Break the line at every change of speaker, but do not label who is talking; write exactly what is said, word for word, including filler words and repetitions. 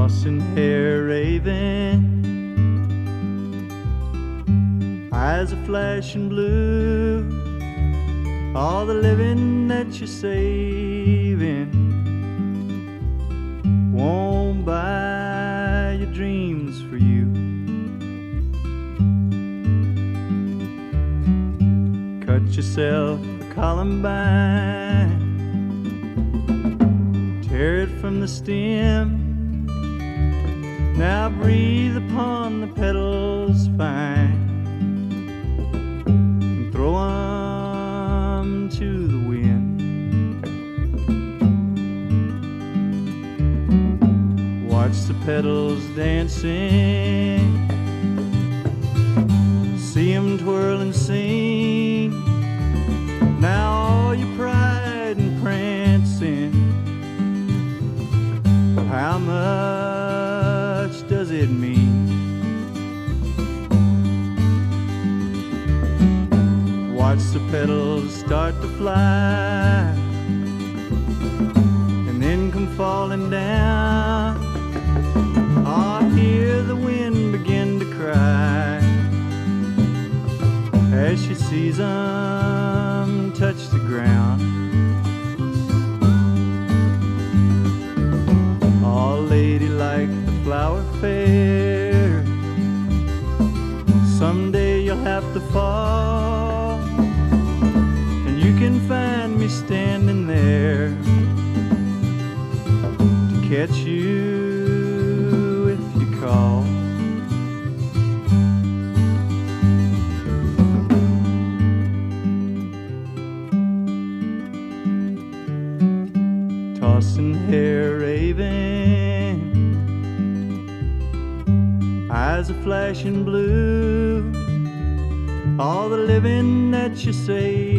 tossing hair raven, eyes are flashing blue. All the living that you're saving won't buy your dreams for you. Cut yourself a columbine, tear it from the stem. Now breathe upon the petals fine and throw 'em to the wind. Watch the petals dancing, see 'em twirl and sing. Now all your pride and prancing, how much does it mean? Watch the petals start to fly and then come falling down. I hear the wind begin to cry as she sees them touch the ground. All ladylike the flower fair, someday you'll have to fall, and you can find me standing there to catch you if you call. Tossing hair raven, eyes are flashing blue. All the living that you say